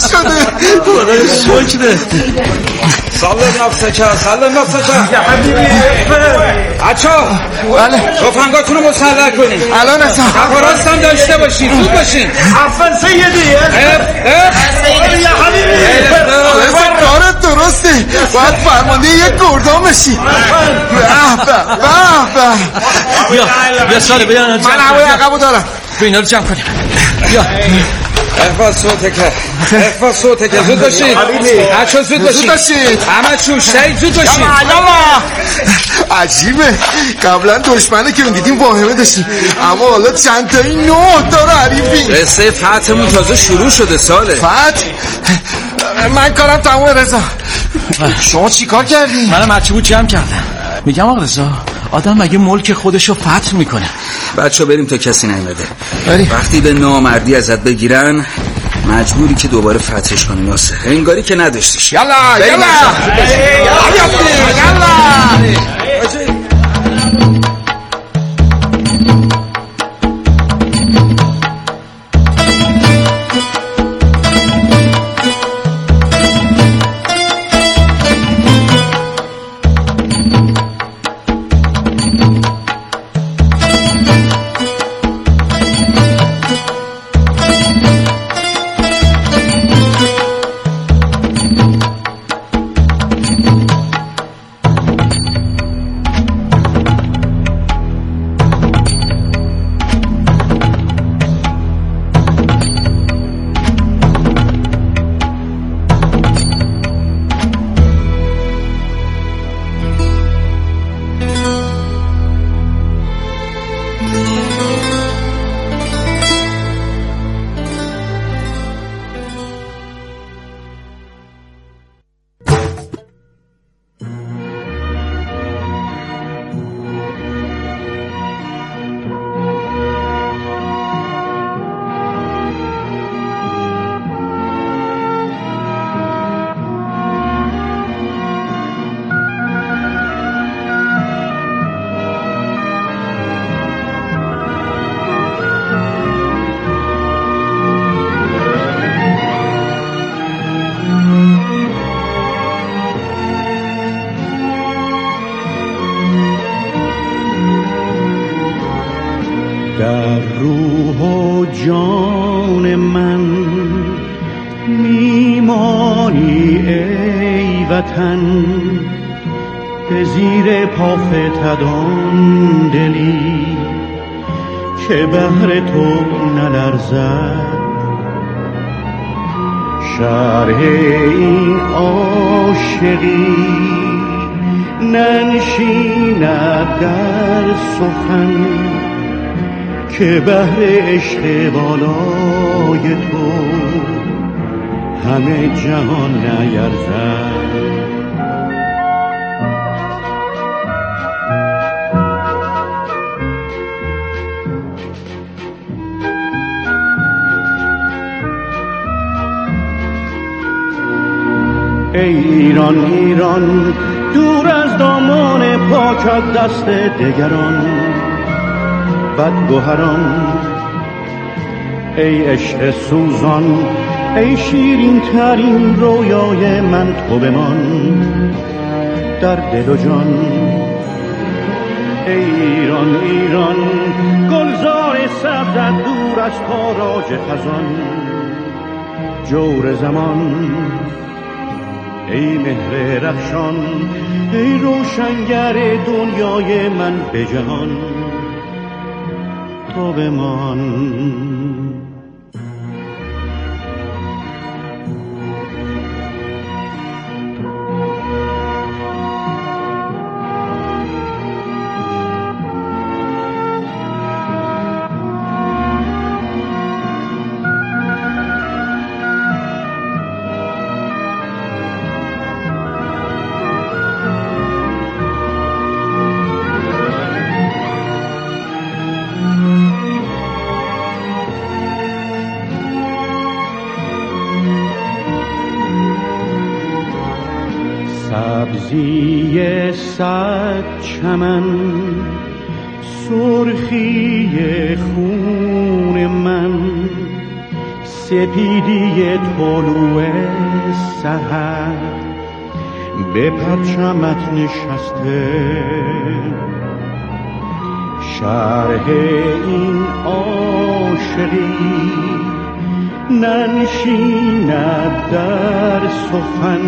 شده. خدای شکره. سلام نفسکه یا حبیبی بچه بله تفنگاتون رو مسلح کنین. الان اصلا راست هم داشته باشین. زود باشین. عفن سیدی یا حبیبی کارت درسته. باید فرمانده یک گردان بشی. به بیا ساله بیان من هوای عقبو دارم. به اینا رو جمع کنیم. بیا احفاظ صوته که زود باشید. بچه زود باشید. همه چون شهید زود باشید. عجیبه قبلا دشمنه که دیدیم واهمه داشتیم اما حالا چند تایی 9 تا رو حریفیم. قصه فتحمون تازه شروع شده ساله. فتح؟ من کارم تمومه رضا. شما چی کار کردی؟ منم هرچی بود جمع کردم. میگم آقا رضا آدم مگه ملک خودشو فتح میکنه؟ بچه بریم تا کسی نیومده. بریم. وقتی به نامردی ازت بگیرن مجبوری که دوباره فتحش کنی ناصر. انگاری که نداشتیش. یلا در روح و جان من میمانی ای وطن، به زیر پا فتدان دلی که بهر تو نلرزد. شرح این عاشقی ننشیند در سخن که بهر عشق بالای تو همه جهان نیرزد. ای ایران ایران دور از دامان پاکت دست دگران بدگوهران، ای عشق سوزان ای شیرین ترین رویای من تو بمان در دل و جان. ای ایران ایران گلزار سبزت دور از تاراج خزان جور زمان. ای مهر رخشان ای روشنگر دنیای من به جهان تو بمان. سبزی صد چمن سرخی خون من، سپیدی طلوع سحر به پرچمت نشسته، شرح این عاشقی ننشیند در سخن،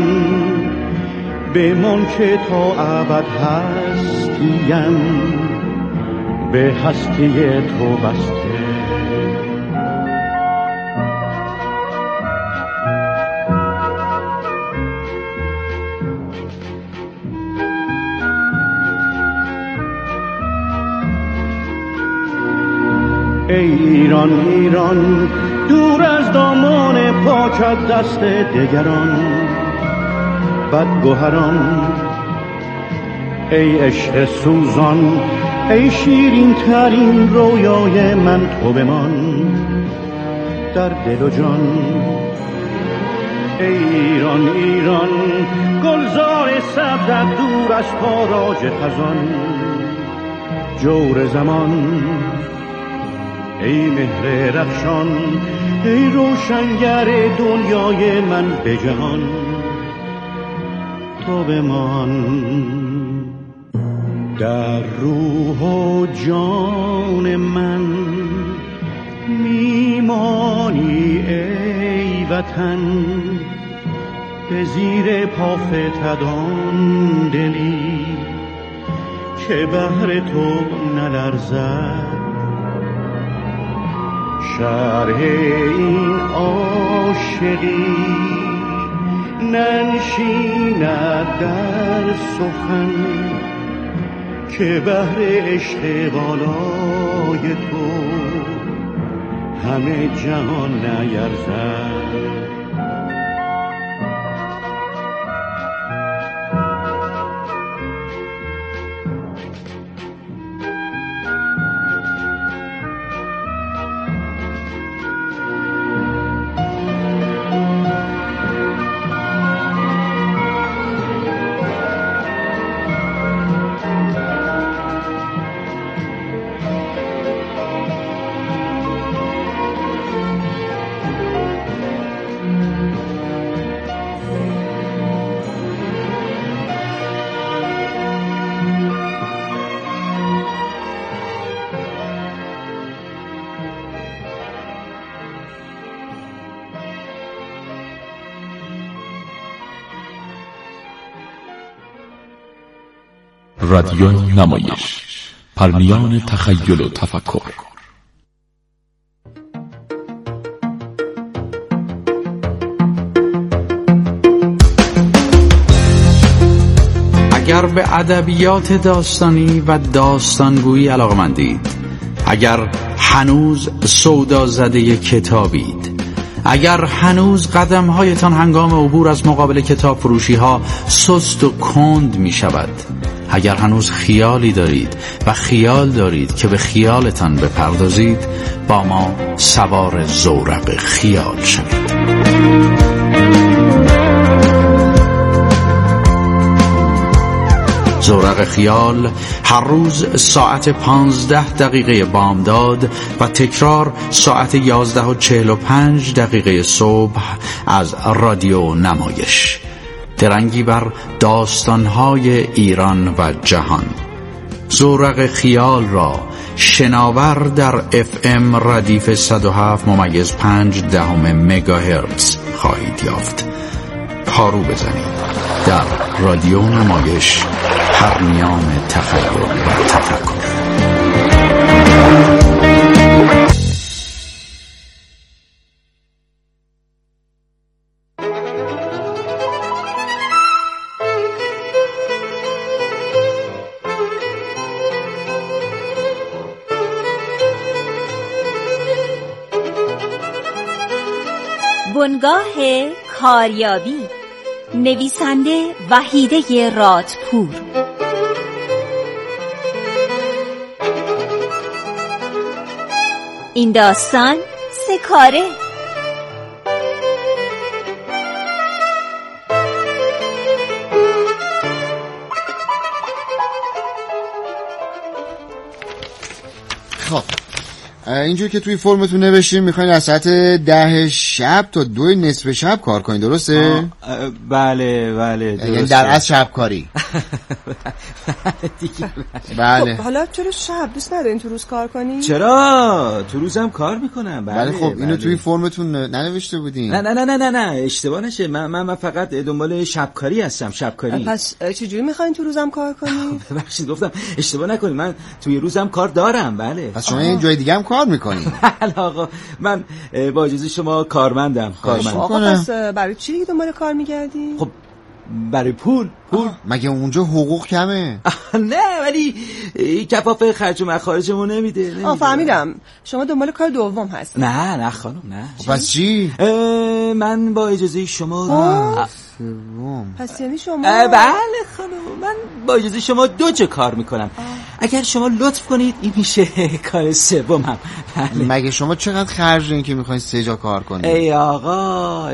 بمان که تا ابد هستیم به هستی تو بسته. ای ایران ایران دور از دامان پاکت دست دگران بدگوهران، ای عشق سوزان ای شیرین ترین رویای من، تو بمان در دل و جان. ای ایران ایران گلزار سبزت دور از تاراج خزان، جور زمان ای مهر رخشان ای روشنگر دنیای من به جهان، تو بمان در روح و جان من، میمانی ای وطن به زیر پا فتدان دلی که بهر تو نلرزد. شرح این عاشقی ننشیند در سخن که بهر عشق بالای تو همه جهان نیرزد. رادیو نمایش، پرمیان تخیل و تفکر. اگر به ادبیات داستانی و داستانگویی علاقه‌مندید، اگر هنوز سودا زده کتابید، اگر هنوز قدم‌هایتان هنگام عبور از مقابل کتاب فروشی‌ها سست و کند می‌شود، اگر هنوز خیالی دارید و خیال دارید که به خیالتان بپردازید، با ما سوار زورق خیال شوید. زورق خیال هر روز ساعت 15 بامداد و تکرار ساعت 11:45 صبح از رادیو نمایش. درنگی بر داستان‌های ایران و جهان. زورق خیال را شناور در FM ردیف 107.5 مگاهرتز خواهید یافت. پارو بزنید در رادیو نمایش، پرمیان تخیل و تفکر. بنگاه کاریابی، نویسنده وحیده رادپور. این داستان 3 کاره. خب اینجور که توی فرمتون نوشتین میخواین از ساعت 10 شب تا 2 نصف شب کار کنین، درسته؟ بله درسته. یعنی در از شب کاری. بله. خب حالا چرا شب دوست ندارین تو روز کار کنی؟ چرا؟ تو روزم کار میکنم. بله خب اینو توی فرمتون ننوشته بودین؟ نه اشتباه نشه. من فقط دنبال شبکاری هستم. شبکاری. پس چجوری میخواین تو روزم کار کنی؟ ببخشید گفتم اشتباه نکنید، من توی روزم کار دارم. بله. پس شما این جای دیگه هم کار میکنید؟ بله آقا، من با اجازه شما کارمندم. آقا پس برای چی دیگه دنبال کار میگردی؟ خب برای پول. مگه اونجا حقوق کمه؟ نه ولی کفاف خرج و مخارجمون نمیده. فهمیدم. شما دنبال کار دوم هستی؟ نه خانم نه. پس چی؟ من با اجازه شما پس یعنی شما؟ بله خانم، من با اجازه شما 2 جا کار میکنم. اگر شما لطف کنید این میشه کار سومم. بله. مگه شما چقدر خرج دارین که میخواین 3 جا کار کنید؟ ای آقا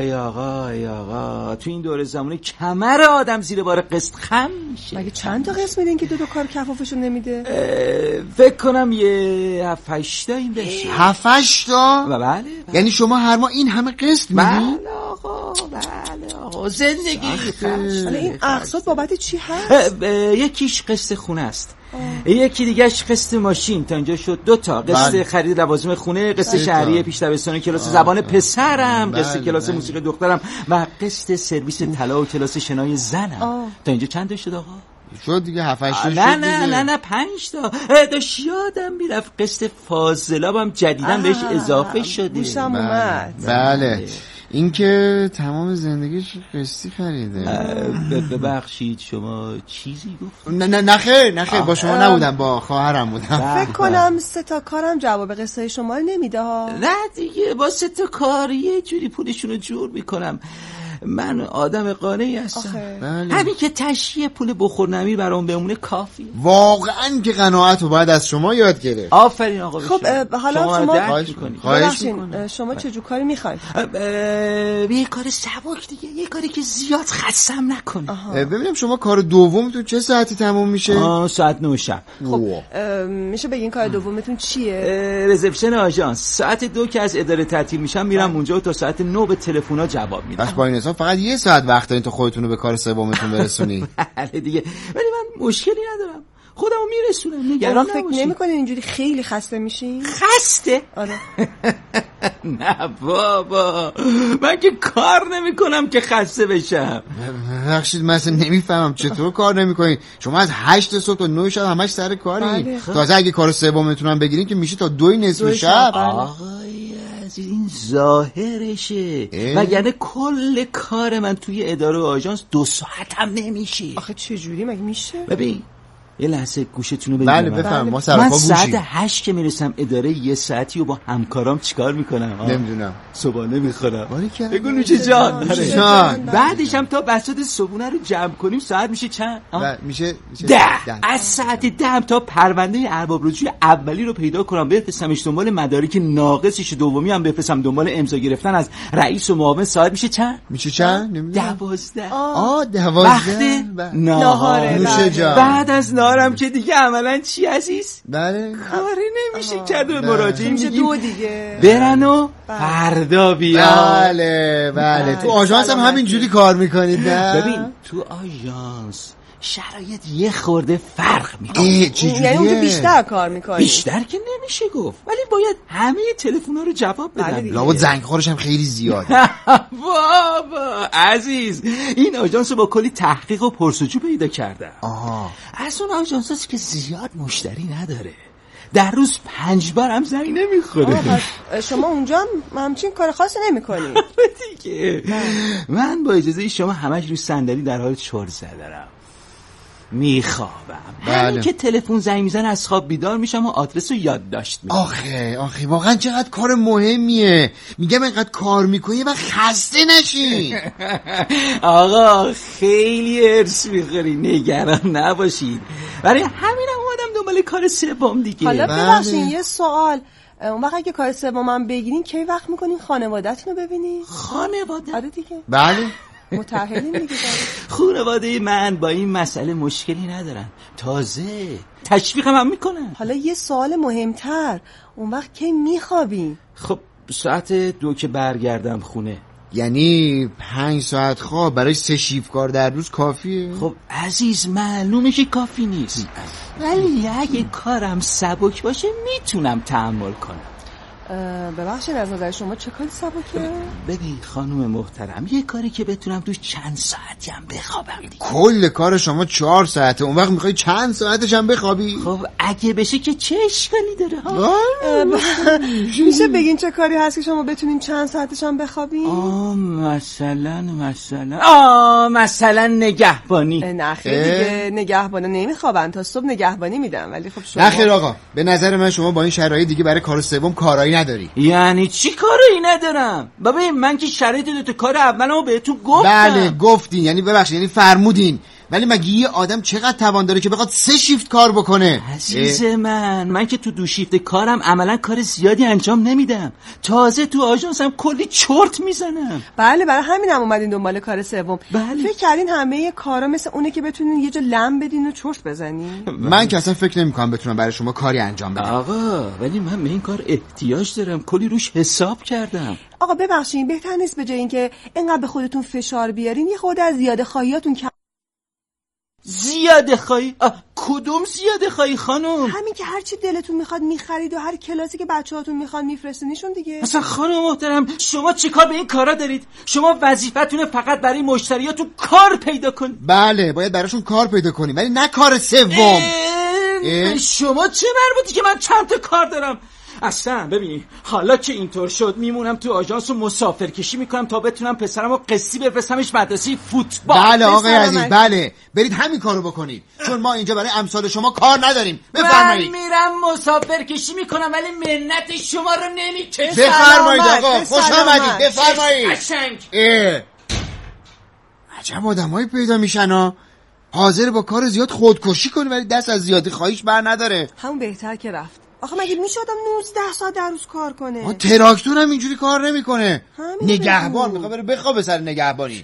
تو این دوره زمانی کمر آدم زیر بار قسط خم میشه. مگه چند تا قسط میدین که 2 کار کفافشون نمیده؟ فکر کنم یه 7-8 تا این بشه. 7-8 تا؟ بله. یعنی شما هر ماه این همه قسط میدین؟ بله آقا زندگی. حالا این اقساط بابت چی هست؟ یکیش قسط خونه است، یکی دیگهش قسط ماشین، تا اینجا شد 2 تا. قسط خرید لوازم خونه، قسط شهریه پیش دبستان کلاس زبان پسرم، قسط کلاس موسیقی دخترم و قسط سرویس طلا و کلاس شنای زنم. تا اینجا چند شد آقا؟ شد دیگه 7-8 تا شد دیگه. نه 5 تا. داشت یادم میرفت قسط فاضلابم جدیدن بهش اضافه شده. گوشم اومد. بله. این که تمام زندگیش قسطی خریده. ببخشید شما چیزی گفت؟ نه خیر با شما نبودم، با خواهرم بودم. فکر کنم 3 تا کارم جواب قصه شما نمیده ها. نه دیگه با 3 تا کار یه جوری پولشونو جور میکنم. من آدم قانعی هستم. بله. همین که تشییع پول بخور نمیر برام بمونه کافی. واقعا که قناعت رو باید از شما یاد گرفت. آفرین آقا. خب حالا شما خواهش میکنم. شما چه جور کاری میخواید؟ یه کار سبک دیگه، یه کاری که زیاد خستم نکنه. ببینم شما کار دومتون چه ساعتی تموم میشه؟ ساعت 9 شب. خب میشه بگین کار دومتون چیه؟ رزپشن آژانس. ساعت 2 که از اداره تعطیل میشم میرم اونجا و تا ساعت 9 به تلفن‌ها جواب میدم. بس با این حساب فقط 1 ساعت وقت دارین تا خودتون رو به کار سومتون برسونید. بله دیگه، ولی من مشکلی ندارم، خودمو میرسونم. نگران فکر نمی‌کنین اینجوری خیلی خسته میشین؟ خسته؟ آره. نه بابا، من که کار نمی‌کنم که خسته بشم. ببخشید من اصلا نمیفهمم چطور کار نمی‌کنین. شما از 8 صبح تا 9 شب همش سر کارین. تازه اگه کار سومتون هم بگیرین که میشه تا 2 نصف شب. این ظاهرشه، وگرنه کل کار من توی اداره آژانس 2 ساعت هم نمیشه. آخه چه جوری مگه میشه؟ ببین یه لحظه گوشتونو بگیرم. بله بفهم. ما من ساعت 8 که میرسم اداره 1 ساعتی و با همکارام چیکار میکنم؟ نمیدونم. صبحانه میخورم. بگو نوشه جان. بعدش هم تا بساط صبحونه رو جمع کنیم ساعت میشه چند؟ میشه 10. از ساعت 10 تا پرونده ارباب رجوع اولی رو پیدا کنم، بفرستمش دنبال مدارک ناقصش، دومی هم بفرستم دنبال امضا گرفتن از رئیس و معاون. ساعت میشه چند؟ میشه چند؟ 12. 12 وقت ناهاره. نوشه جان. بعد از نهارم که دیگه عملاً چی عزیز؟ بله کاری نمیشه کرد و مراجعه میشه 2 دیگه. برن و فردا بیان. بله تو آژانس هم همین جوری کار میکنید نه؟ ببین تو آژانس شرایط یه خورده فرق میکنه. یعنی اونجا بیشتر کار میکنی؟ بیشتر که نمیشه گفت، ولی باید همه تلفن‌ها رو جواب بدم. لابد زنگخوارش هم خیلی زیاده. بابا عزیز، این آژانس رو با کلی تحقیق و پرسجو پیدا کردم. از اون آژانساست که زیاد مشتری نداره، در روز 5 بار هم زنگ نمیخوره. شما اونجا همچین کار خاصی نمیکنی؟ دیگه من با اجازه شما همش روی صندلی در حال چرت زدنم، میخوابم. همین که تلفن زنگ میزنه از خواب بیدار میشم و آدرس رو یادداشت میکنم. آخه واقعا چقدر کار مهمیه. میگم اینقدر کار میکنی و خسته نشی. آقا خیلی ارس میخوری، نگران نباشید. برای همینم اومدم دنبال کار سوم دیگه. حالا ببخشید یه سوال، اون وقت اگه کار سومم بگیرین کی وقت میکنین خانواده‌تون رو ببینین؟ خانواده؟ آره دیگه. بله متأهلین دیگه. خانواده من با این مسئله مشکلی ندارن، تازه تشویقم هم میکنن. حالا یه سوال مهمتر، اون وقت کی میخوابی؟ خب ساعت 2 که برگردم خونه. یعنی 5 ساعت خواب برای 3 شیفت کار در روز کافیه؟ خب عزیز معلومه که کافی نیست، ولی اگه کارم سبک باشه میتونم تحمل کنم. ببخشید از نظر شما چه کاری سبکه؟ ببین خانم محترم، یه کاری که بتونم توش چند ساعتی هم بخوابم دیگه. کل کار شما 4 ساعته، اون وقت میخوای چند ساعتش هم بخوابی؟ خب اگه بشه که چه اشکالی داره ها؟ میشه بگین چه کاری هست که شما بتونین چند ساعتش هم بخوابین؟ مثلا نگهبانی. نه خیلی دیگه نگهبانا نمیخوابن، تا صبح نگهبانی میدن. ولی خب شما نه خیر آقا، به نظر من شما با این شرایط دیگه برای کار سوم کارایی نداری. یعنی چی کاری ندارم؟ ببین من که شرایط دوتا کار اولمو بهتون گفتم. بله گفتین، یعنی ببخشید یعنی فرمودین، ولی مگه یه آدم چقدر توان داره که بخواد 3 شیفت کار بکنه؟ عزیز من که تو 2 شیفت کارم عملا کار زیادی انجام نمیدم، تازه تو آژانسم کلی چرت میزنم. بله برای همینم اومدین دنبال کار سوم. بله. فکر کردین همه کارا مثل اونه که بتونین یه جا لم بدین و چرت بزنین؟ من که اصلا فکر نمی‌کنم بتونم برای شما کاری انجام بدم. آقا ولی من به این کار احتیاج دارم، کلی روش حساب کردم. آقا ببخشید بهتر نیست به جای اینکه اینقدر به خودتون فشار بیارین یه خورده از زیاده خواهیاتون کم؟ زیاده خواهی؟ کدوم زیاده خواهی خانم؟ همین که هر چی دلتون میخواد میخرید و هر کلاسی که بچه‌هاتون میخوان میفرستینشون دیگه. اصلا خانم محترم شما چیکار به این کارا دارید؟ شما وظیفتونه فقط برای مشتریاتون کار پیدا کنید. بله باید براشون کار پیدا کنیم، ولی نه کار سوم. شما چه مربوطی که من چند تا کار دارم؟ اصلا ببین حالا که اینطور شد میمونم تو آژانس و مسافرکشی میکنم تا بتونم پسرمو قصی بفرستمش مدرسه فوتبال. بله آقای عزیز بله، برید همین کارو بکنید، چون ما اینجا برای امثال شما کار نداریم. بفرمایید. من میرم مسافرکشی میکنم ولی منت شما رو نمیکشم. بفرمایید آقا، خوش آمدید. بفرمایید. قشنگ. عجب آدمایی پیدا میشن ها، حاضر با کار زیاد خودکشی کنه ولی دست از زیادی خواهیش بر نداره. همون بهتر که رفت. آخه مگه میشه آدم 19 ساعت در روز کار کنه؟ تراکتور هم اینجوری کار نمیکنه. نگهبان میخواد بره بخوابه سر نگهبانی.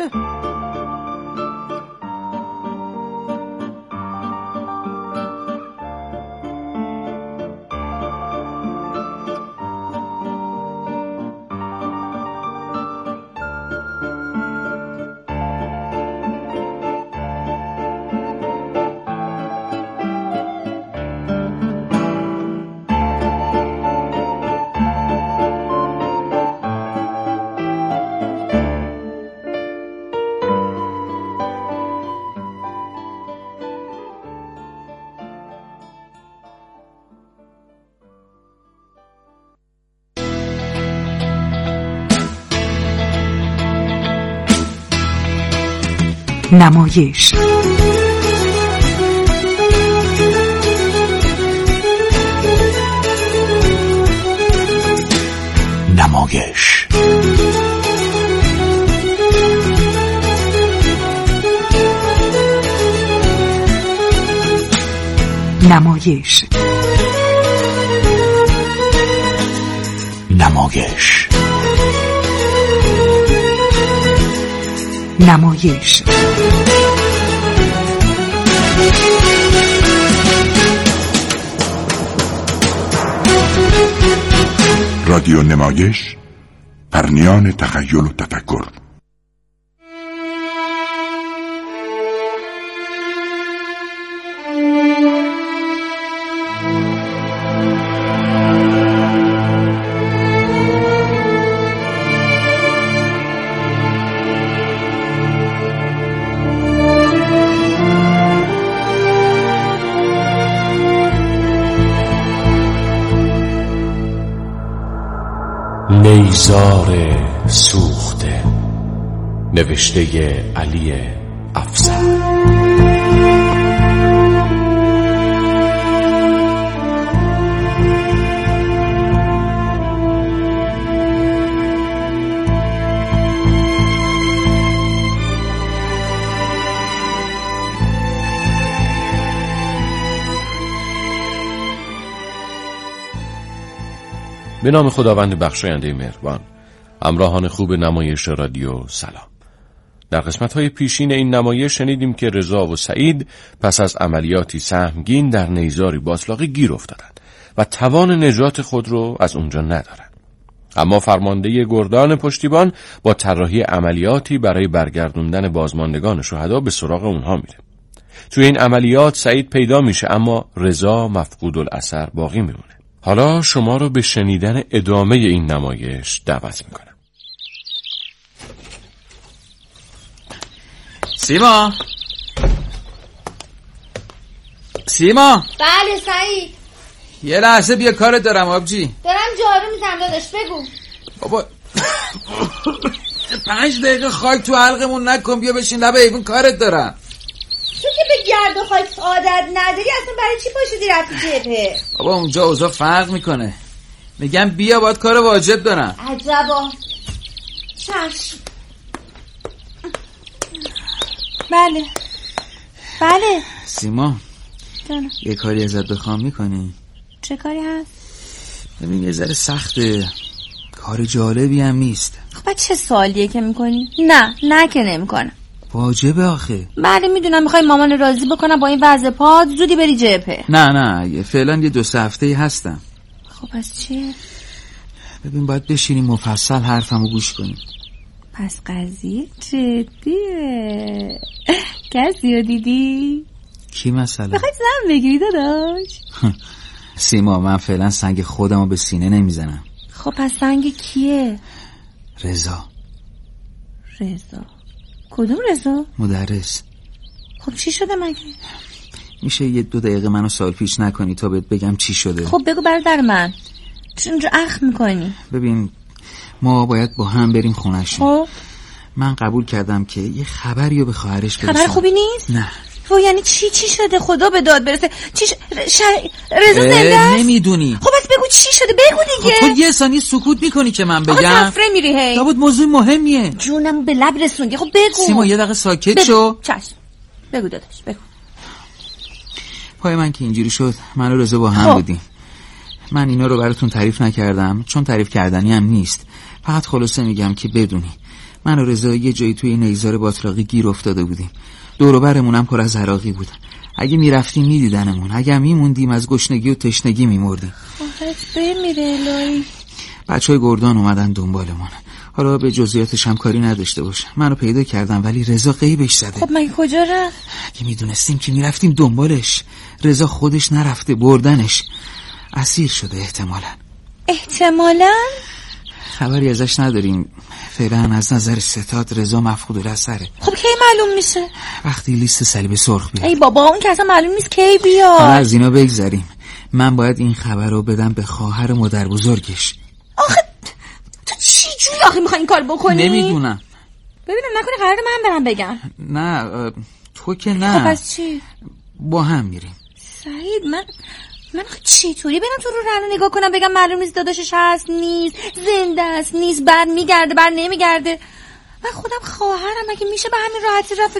نمایش نمایش نمایش نمایش نمایش رادیو نمایش، پرنیان تخیل و تفکر. نیزار سوخته، نوشته علی افزر. به نام خداوند بخشاینده مهربان. همراهان خوب نمایش رادیو سلام. در قسمت‌های پیشین این نمایش شنیدیم که رضا و سعید پس از عملیاتی سهمگین در نیزاری باتلاقی گیر افتادند و توان نجات خود رو از اونجا ندارند. اما فرمانده گردان پشتیبان با طراحی عملیاتی برای برگردوندن بازماندگان شهدا به سراغ اونها میره. توی این عملیات سعید پیدا میشه اما رضا مفقود الاثر باقی میمونه. حالا شما رو به شنیدن ادامه این نمایش دعوت میکنم. سیما بله سعید. یه لحظه بیا کارت دارم آبجی. دارم جارو میزنم داداش بگو. بابا 5 دقیقه خاک تو حلقمون نکن، بیا بشین لب ایوون کارت دارم. تو که به گرد و خاک عادت نداری اصلا برای چی پاشیدی رفتی جبهه؟ بابا اونجا اوضاع فرق میکنه. میگم بیا باید کار واجب دارم. عجبا. چشم. بله سیما جانم. یه کاری ازت بخوام میکنی؟ چه کاری هست؟ ببین یه ذره سخته، کار جالبی هم نیست. خب چه سوالیه که میکنی؟ نه که نمیکنم. واجبه آخه. بله میدونم میخوای مامان راضی بکنم با این وضع پاد زودی بری جبهه. نه فعلا یه 2 هفته‌ای هستم. خب پس چیه؟ ببین باید بشینیم مفصل حرفمو گوش کنیم. پس قضیه جدیه. کسی رو دیدی؟ کی مثلا؟ بخوای زن بگیری داداش؟ سیما من فعلا سنگ خودمو به سینه نمیزنم. خب پس سنگ کیه؟ رضا. کدوم رضا؟ مدرس. خب چی شده مگه؟ میشه یه 2 دقیقه منو سوال پیش نکنی تا بهت بگم چی شده؟ خب بگو برادر من. چون اینجا اخم میکنی؟ ببین ما باید با هم بریم خونه‌شون. خب من قبول کردم که یه خبری رو به خواهرش برسونم. خبر خوبی نیست؟ نه. تو یعنی چی شده؟ خدا به داد برسه. رضا زنده است؟ نمیدونی. خب بس بگو چی شده، بگو دیگه. خب تو یه ثانیه سکوت میکنی که من بگم؟ آقا سفره میری هی. لابد موضوع مهمیه. جونم به لب رسوندی. خب بگو. سیما یه دقیقه ساکت شو. چشم. بگو داداش بگو. پای من که اینجوری شد من و رضا با هم بودیم. من اینا رو براتون تعریف نکردم چون تعریف کردنی هم نیست. فقط خلاصه میگم که بدونی من و رضا یه جایی توی نیزار باتلاقی گیر افتاده بودیم. دور و برمون هم پر از عراقی بود. اگه میرفتیم میدیدنمون، اگه میموندیم از گشنگی و تشنگی میمردیم. خودت بمیره الهی. بچهای گردان اومدن دنبالمون. حالا به جزئیاتش هم کاری نداشته باش. منو پیدا کردم ولی رضا غیبش زده. خب مگه کجا رفت؟ اگه میدونستیم که میرفتیم دنبالش. رضا خودش نرفته، بردنش. اسیر شده احتمالاً. خبری ازش نداریم. فعلا از نظر ستاد رضا مفقود الاثره. خب کی معلوم میشه؟ وقتی لیست صلیب سرخ بیاد. ای بابا اون که اصلا معلوم نیست کی بیاد. حالا از اینا بگذریم. من باید این خبر رو بدم به خواهر مادر بزرگش. آخه تو چی جوری آخه میخوای این کار بکنی؟ نمیدونم. ببینم نکنه قراره من برم بگم. نه تو که نه. خب پس چی؟ با هم میریم. سعید من چطوری برم تو رو رنو نگاه کنم بگم معلوم نیست داداشش هست نیست، زنده است نیست، بر میگرده بر نمیگرده. من خودم خواهرم مگه میشه به همین راحتی رفت؟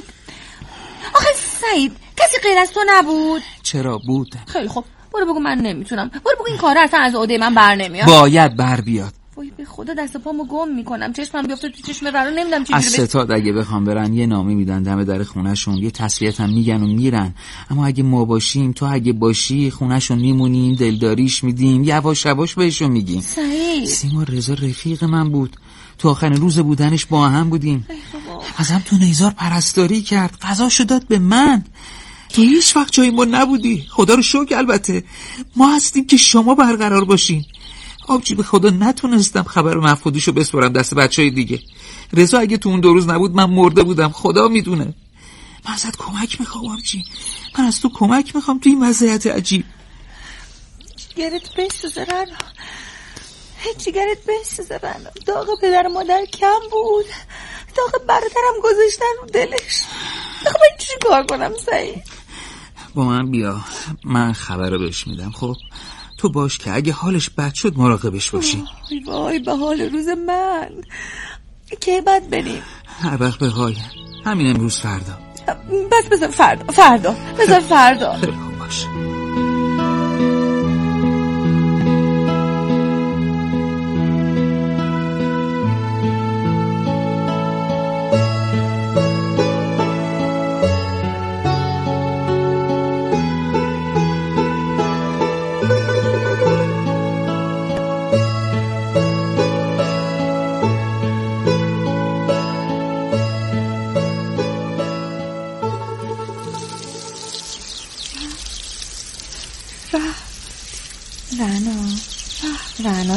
آخه سعید کسی غیر از تو نبود؟ چرا بود؟ خیلی خب برو بگو من نمیتونم. برو بگو این کار اصلا از عهده من بر نمیاد. باید بر بیاد. وای به خدا دست پامو گم میکنم، چشمم بیفته تو چشم رنو نمیدونم چی از ستاد اگه بخوام برن یه نامه میدن دم در خونه‌شون، یه تسلیت هم میگن و میرن. اما اگه ما باشیم، تو اگه باشی، خونه‌شون میمونیم، دلداریش میدیم، یواش یواش بهشون میگیم. سیما رضا رفیق من بود. تو آخرین روز بودنش با هم بودیم. ازم تو نیزار پرستاری کرد، غذاشو داد به من. تو هیچ وقت جای ما نبودی. خدا رو شکر. البته ما هستیم که شما برقرار باشین. آبجی به خدا نتونستم خبر مفقودیشو بسپارم دست بچهای دیگه. رضا اگه تو اون 2 روز نبود من مرده بودم. خدا میدونه. من ازت کمک میخوام آبجی. من از تو کمک میخوام تو این وضعیت عجیب. جگرت بسوزه رنو. جگرت بسوزه رنو. داغ پدر مادر کم بود، داغ برادرم گذاشتن رو دلش. خب من چی کار کنم سعید؟ با من بیا، من خبر رو بهش میدم. خب تو باش که اگه حالش بد شد مراقبش باشی. وای به حال روز من. کی بعد بریم؟ هر وقت بخوای. همین امروز فردا. بس بذار فردا. بذار فردا. خیلی خوب باش.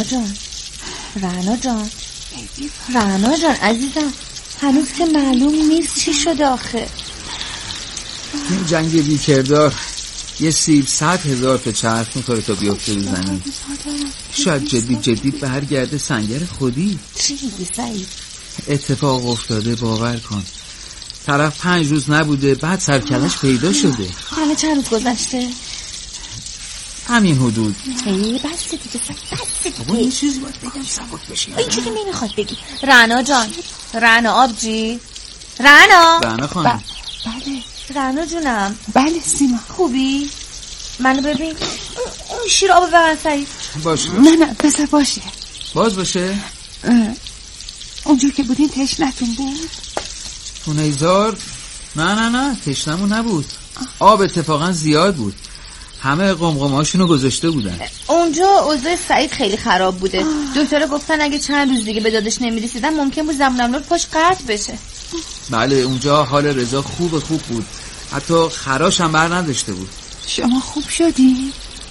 رعنا جان عزیزم، هنوز که معلوم نیست چی شده آخه. این جنگ بیکردار یه سیب 100,000 تا چرخ می‌خوره تا بیفته رو زمین. شاید جدی برگرده سنگر خودی. چی میگی سعید؟ اتفاق افتاده، باور کن. طرف 5 روز نبوده بعد سرکلش پیدا شده. حالا چند روز گذشته؟ همین حدود. بسته دیگه بابا این چیزی باید بگم سبک بشی. این چیزی نمیخواد بگی. رعنا جان، رعنا آبجی، رعنا خانم. بله رعنا جونم. بله سیما خوبی؟ منو ببین. اون شیر آب ببرن سعید. باشه. نه بذار باشه. باز باشه؟ اونجور که بودین تشنتون بود؟ تو نیزار؟ نه تشنمون نبود. آب اتفاقا زیاد بود. همه قمقمه‌هاشونو گذاشته بودن. اونجا اوضاع سعید خیلی خراب بوده. دکترها گفتن اگه چند روز دیگه به دادش نمیرسیدن ممکن بود زمنملور پاش قطع بشه. بله اونجا حال رضا خوب بود. حتی خراش هم بر نداشته بود. شما خوب شدی؟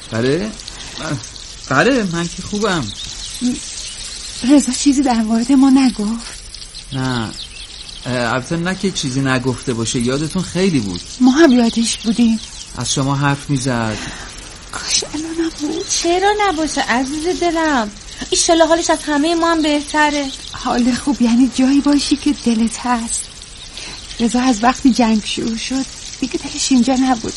بله من که خوبم. رضا چیزی در مورد ما نگفت؟ نه البته نه که چیزی نگفته باشه، یادتون خیلی بود. ما هم یادش بودیم. از شما حرف میزد. کاش الان نبود. چرا نباشه عزیز دلم؟ ایشالا حالش از همه ما هم بهتره. حال خوب یعنی جایی باشی که دلت هست. رضا از وقتی جنگ شروع شد دیگه دلش اینجا نبود،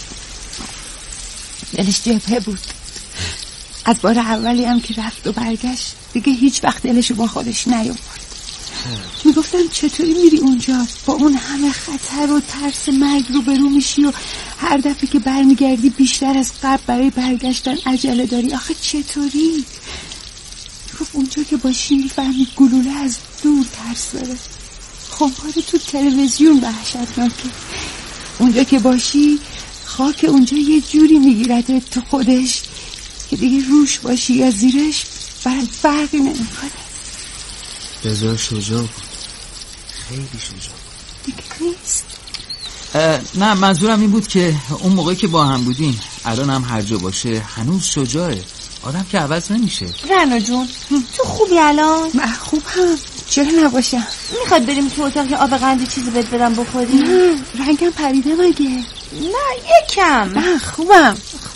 دلش جبهه بود. از بار اولی هم که رفت و برگشت دیگه هیچ وقت دلشو با خودش نیاورد. میگفتم چطوری میری اونجا با اون همه خطر و ترس مرگ رو برو میشی و هر دفعه که برمیگردی بیشتر از قبل برای برگشتن عجله داری. آخه چطوری؟ گفت اونجا که باشی میفهمی گلوله از دور ترس داره، خمپاره تو تلویزیون وحشتناکه. اونجا که باشی خاک اونجا یه جوری میگیرده تو خودش که دیگه روش باشی یا زیرش برات فرقی نمیکنه. رضا شجاع بود، خیلی شجاع بود. دیگه نیست. نه منظورم این بود که اون موقعی که با هم بودیم الان هم هر جا باشه هنوز شجاعه. آدم که عوض نمیشه. رعنا جون تو خوبی الان؟ من خوبم، چرا نباشم. میخواد بریم تو اتاق آب قندی چیزی بهت بدم بخوری؟ نه رنگم پریده مگه؟ نه یکم. نه خوبم.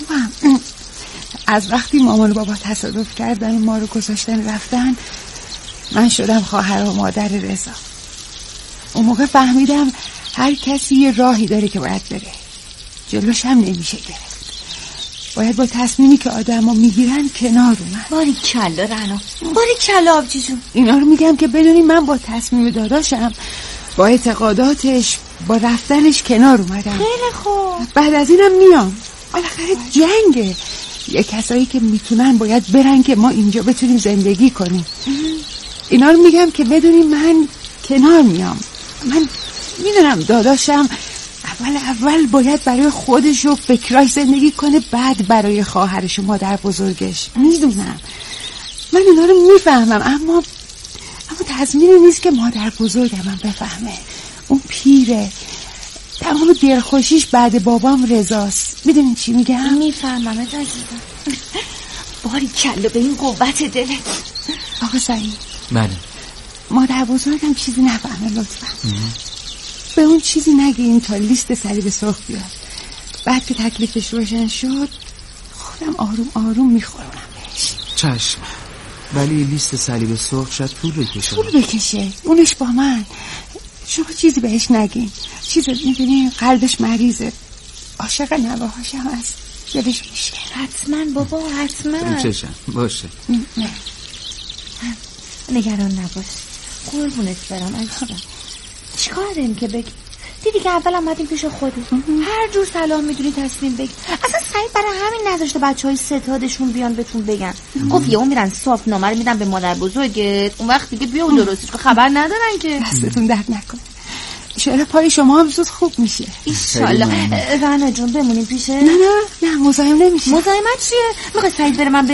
از وقتی مامان و بابا تصادف کردن ما رو گذاشتن رفتن من شدم خواهر و مادر رضا. اون موقع فهمیدم هر کسی یه راهی داره که باید بره، جلوش هم نمیشه گرفت. باید با تصمیمی که آدم ها میگیرن کنار اومد. باری کلا رعنا، باری کلا آبجی جون. اینا رو میگم که بدونی من با تصمیم داداشم، با اعتقاداتش، با رفتنش کنار اومدم. خیلی خوب. بعد از اینم میام. بالاخره جنگه، یه کسایی که میتونن باید برن که ما اینجا بتونیم زندگی کنیم. اینا رو میگم که بدونی من کنار میام. من میدونم داداشم اول باید برای خودش و فکراش زندگی کنه، بعد برای خواهرش و مادر بزرگش. میدونم من اینا رو میفهمم، اما تضمینی نیست که مادر بزرگم هم بفهمه. اون پیره، تمام دلخوشیش بعد بابام رضاست. میدونین چی میگم؟ میفهمم عزیزم. باری کلا به این قوت دلت. آقا سعید. بله. مادر بزرگم چیزی نفهمه لطفا. به اون چیزی نگین تا لیست صلیب سرخ بیاد. بعد که تکلیفش روشن شد خودم آروم میخورم بهش. چشم. ولی لیست صلیب سرخ شاید طول بکشه. اونش با من. شما چیزی بهش نگین. چیزی میدونی قلبش مریضه، عاشق نواهاش هم هست، دلش میشه. حتما بابا حتما. چشم باشه. نگران نباش، قربونت برم عزیزم. چیکار داریم که بگی؟ دیدی که اول اومدیم پیش خودت، هر جور صلاح میدونی تصمیم بگی. اصلا سعید برای همین نذاشته بچهای ستادشون بیان بهتون بگن. گفت یهو میرن صاف نامه رو میدن به مادر بزرگت، اون وقت دیگه بیا و درستش کن، خبر ندارن که. دستتون درد نکنه. شاید پای شما هم زود خوب میشه ایشالله. رعنا جون بمونیم پیشه؟ نه مزاحم نمیشه. مزاحمت چیه؟ میخوای سعید بره من